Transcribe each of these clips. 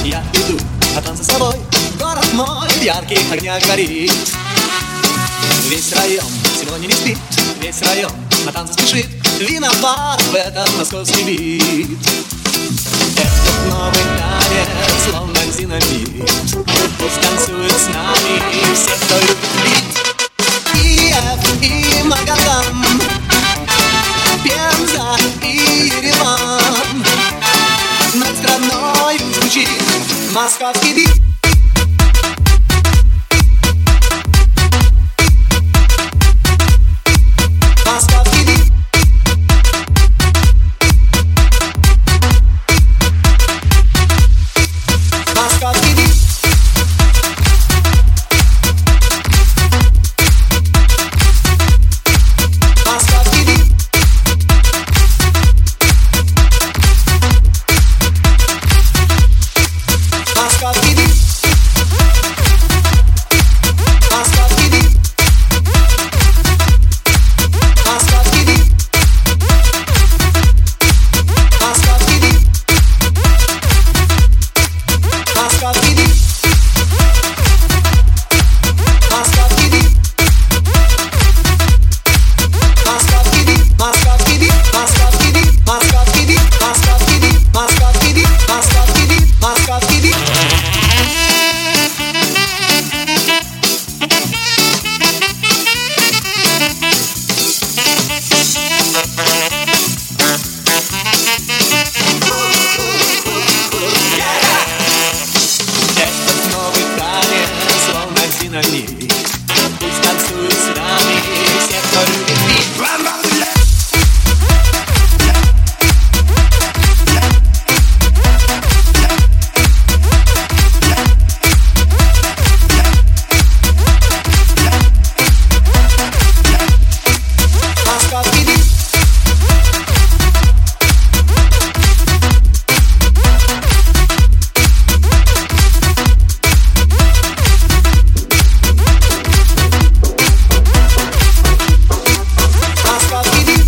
Я иду, а танцы с тобой. Город мой в ярких огнях горит. Весь район сегодня не спит, весь район на танцы спешит. Виноват в этом московский бит. Этот новый танец, словно динамит. Пусть танцует с нами все, кто любит бит. Киев и Магадан, Пенза и Ереван. Над страной звучит московский бит. Московский бит. Московский бит. Московский бит. Moskovский бит. Moskovский бит. Moskovский бит. Moskovский бит. Moskovский бит. Moskovский бит. Moskovский бит. Moskovский бит. Moskovский бит. Moskovский бит. Moskovский бит. Moskovский бит. Moskovский бит. Moskovский бит. Этот новый танец, словно динамит. Пусть танцует с нами все, кто любит бит. Moskovский бит. Moskovский бит.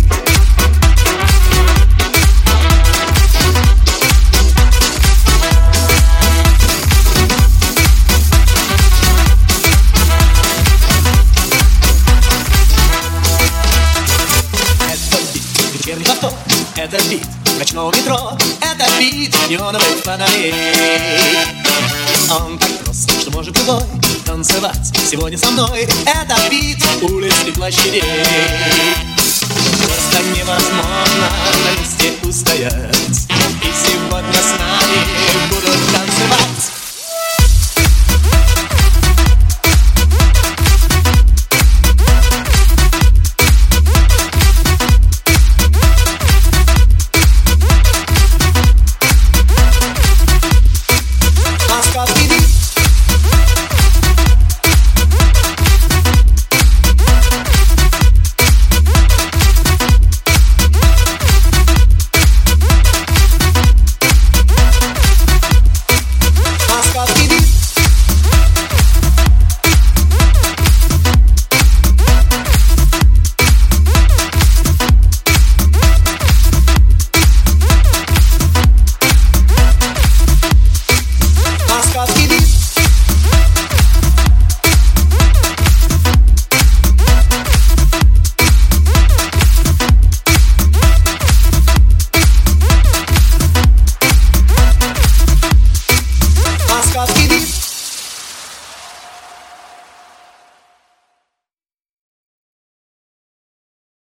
Это бит вечерний поток, это бит ночного метро, это бит неоновых фонарей. Он так прост, что может любой танцевать сегодня со мной. Это бит улиц и площадей. Просто невозможно на месте устоять.